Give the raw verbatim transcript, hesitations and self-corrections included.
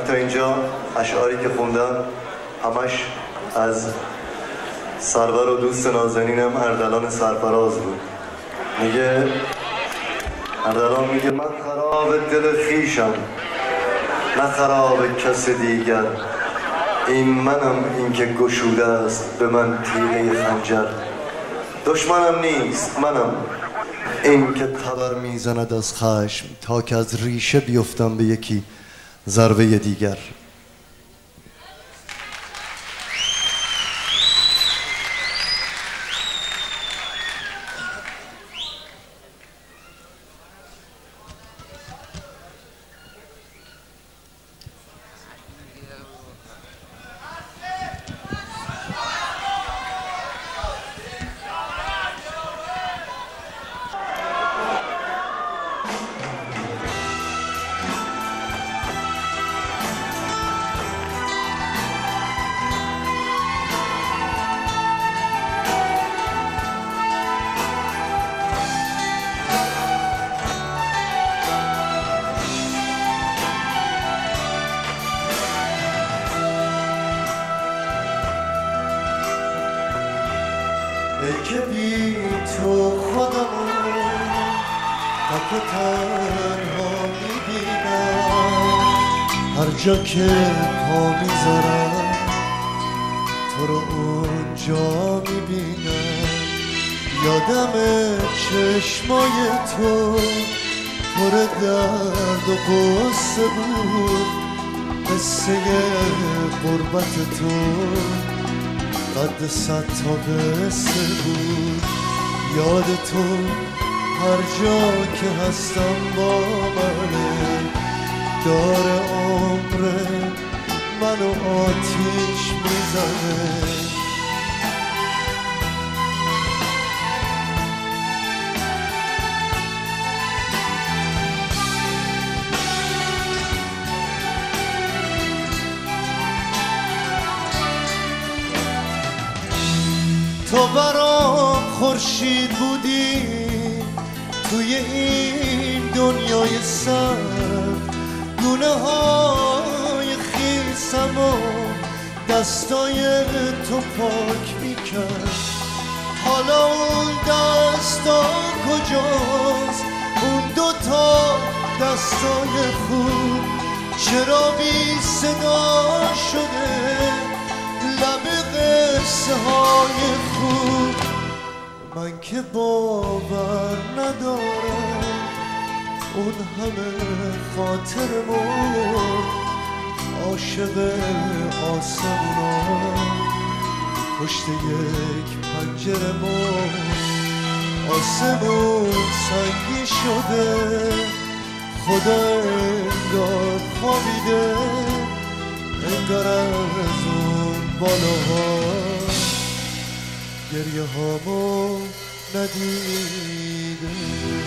تا اینجا اشعاری که خوندم همش از سرور و دوست نازنینم اردلان سرفراز بود. میگه اردلان میگه من خراب دل خیشم نه خراب کس دیگر، این منم این که گشوده است به من تیغه خنجر، دشمنم نیست منم این که تبر میزند از خشم تا که از ریشه بیفتم به یکی ضربه دیگر. ای که بی تو خودمو تک و تنها میبینم، هر جا که پا میذارم تو رو اونجا میبینم، یادم چشمای تو پر درد و قصه بود، قصه غربت تو قد صد تا قصه بود، یاد تو هر جا که هستم با منه، دار عمر منو آتیش میزنه. تو برام خورشید بودی توی این دنیای سرد، گونه های خیسم و دستای تو پاک میکرد، حالا اون دستا کجاست؟ اون دوتا دستای خوب چرا بی صدا شده؟ لب قصه های خوب من که باور ندارم، اون همه خاطر مرد، عاشق آسمونا پشت یک پنجره مرد، آسمون سنگی شده، خدا انگار خوابیده، انگار از اون بالاها گریه هامو ندیده.